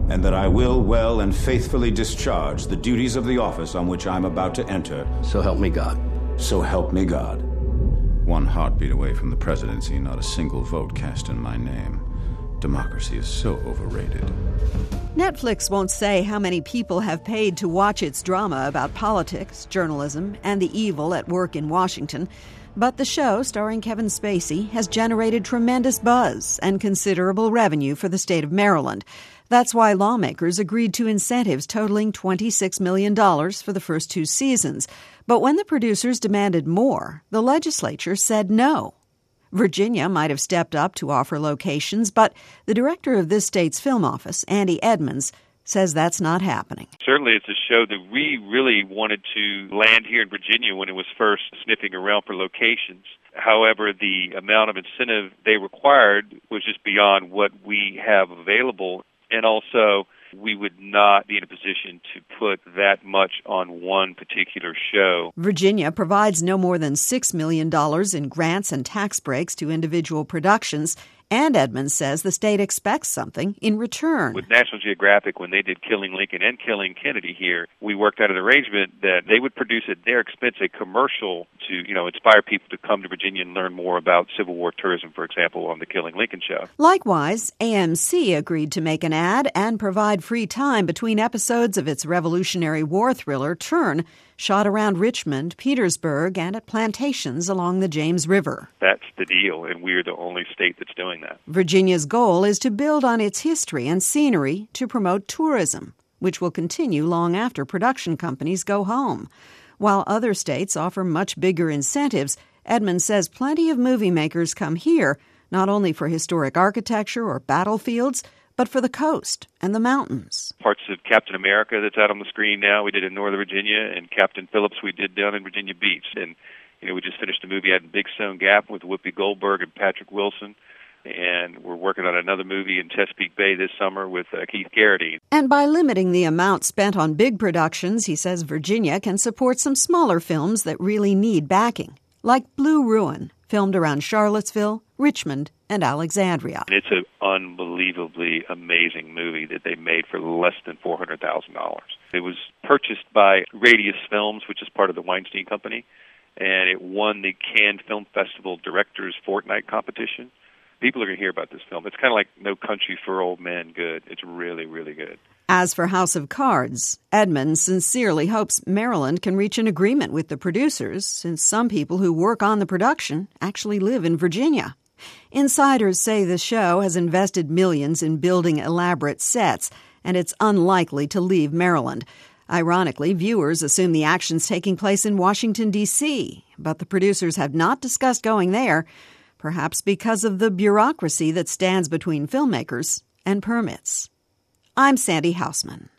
and that I will well and faithfully discharge the duties of the office on which I'm about to enter. So help me God. So help me God. One heartbeat away from the presidency, not a single vote cast in my name. Democracy is so overrated. Netflix won't say how many people have paid to watch its drama about politics, journalism, and the evil at work in Washington. But the show, starring Kevin Spacey, has generated tremendous buzz and considerable revenue for the state of Maryland. That's why lawmakers agreed to incentives totaling $26 million for the first 2 seasons. But when the producers demanded more, the legislature said no. Virginia might have stepped up to offer locations, but the director of this state's film office, Andy Edmonds, says that's not happening. Certainly it's a show that we really wanted to land here in Virginia when it was first sniffing around for locations. However, the amount of incentive they required was just beyond what we have available, and also we would not be in a position to put that much on one particular show. Virginia provides no more than $6 million in grants and tax breaks to individual productions, and Edmonds says the state expects something in return. With National Geographic, when they did Killing Lincoln and Killing Kennedy here, we worked out an arrangement that they would produce at their expense a commercial to, inspire people to come to Virginia and learn more about Civil War tourism, for example, on the Killing Lincoln show. Likewise, AMC agreed to make an ad and provide free time between episodes of its Revolutionary War thriller Turn, shot around Richmond, Petersburg, and at plantations along the James River. That's the deal, and we're the only state that's doing that. Virginia's goal is to build on its history and scenery to promote tourism, which will continue long after production companies go home. While other states offer much bigger incentives, Edmonds says plenty of movie makers come here not only for historic architecture or battlefields, but for the coast and the mountains. Parts of Captain America that's out on the screen now, we did in Northern Virginia, and Captain Phillips we did down in Virginia Beach. And, we just finished a movie out in Big Stone Gap with Whoopi Goldberg and Patrick Wilson. And we're working on another movie in Chesapeake Bay this summer with Keith Garrity. And by limiting the amount spent on big productions, he says Virginia can support some smaller films that really need backing, like Blue Ruin, filmed around Charlottesville, Richmond, and Alexandria. It's an unbelievably amazing movie that they made for less than $400,000. It was purchased by Radius Films, which is part of the Weinstein Company, and it won the Cannes Film Festival Directors Fortnight competition. People are going to hear about this film. It's kind of like No Country for Old Men good. It's really, really good. As for House of Cards, Edmonds sincerely hopes Maryland can reach an agreement with the producers, since some people who work on the production actually live in Virginia. Insiders say the show has invested millions in building elaborate sets, and it's unlikely to leave Maryland. Ironically, viewers assume the action's taking place in Washington, D.C., but the producers have not discussed going there, perhaps because of the bureaucracy that stands between filmmakers and permits. I'm Sandy Hausman.